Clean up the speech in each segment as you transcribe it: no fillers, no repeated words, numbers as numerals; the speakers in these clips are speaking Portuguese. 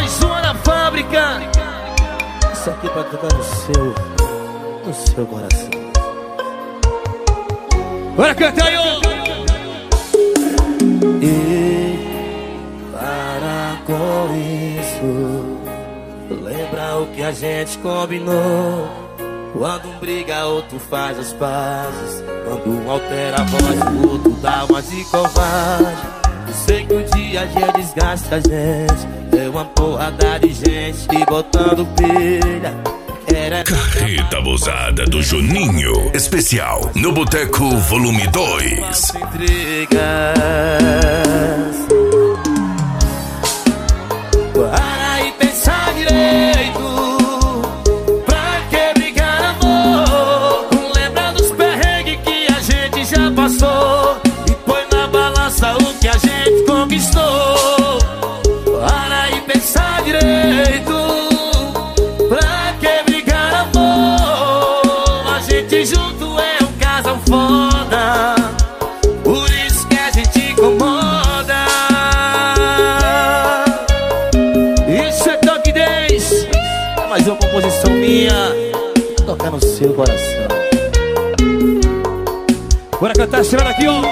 Mais uma na fábrica. Isso aqui pra tocar no seu coração. Bora cantar aí, ó. E para com isso, lembra o que a gente combinou. Quando um briga, outro faz as pazes. Quando um altera a voz, o outro dá uma de covarde. Eu sei que o dia a dia desgasta a gente. É uma porrada de gente botando pilha. Carreta abusada do Juninho. Especial no Boteco Volume 2. Para e pensar direito. Pra que brigar, amor? Lembra dos perrengues que a gente já passou e põe na balança o que a gente conquistou. Para e pensar direito. Pra que brigar, amor? A gente junto é um casal foda. Por isso que a gente incomoda. Isso é Toque 10. É mais uma composição minha. Tocar no seu coração. Bora cantar, chegando aqui, ó.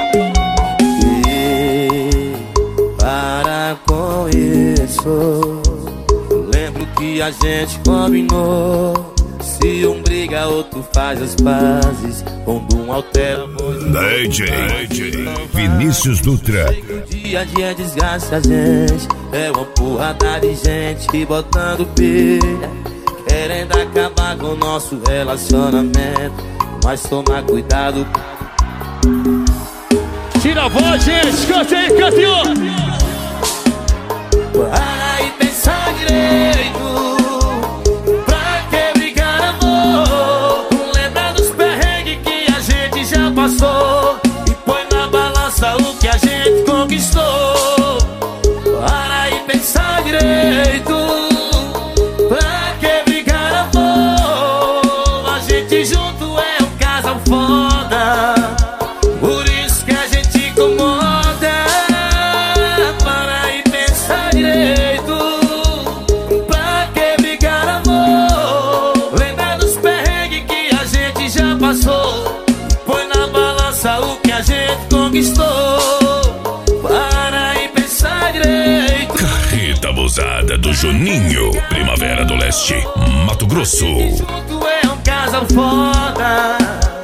E para com isso, lembro que a gente combinou. Se um briga, outro faz as pazes. Quando um altera a voz, DJ Vinícius Dutra. o dia a dia desgasta a gente. É uma porrada de gente botando pilha, querendo acabar com o nosso relacionamento. Mas toma cuidado. Tira a voz, gente. Cante aí, cante, ó. Para e pensar direito. Pra que brigar, amor? Lembra dos perrengues que a gente já passou e põe na balança o que a gente conquistou. Para e pensar direito. Pra que brigar, amor? A gente junto é um casal foda. Por isso que a gente incomoda. Para e pensar direito. Pra que brigar, amor? Lembra dos perrengues que a gente já passou. Põe na balança o que a gente conquistou. Para e pensar direito. Carreta abusada do Juninho. Primavera do Leste, Mato Grosso. Junto é um casal foda.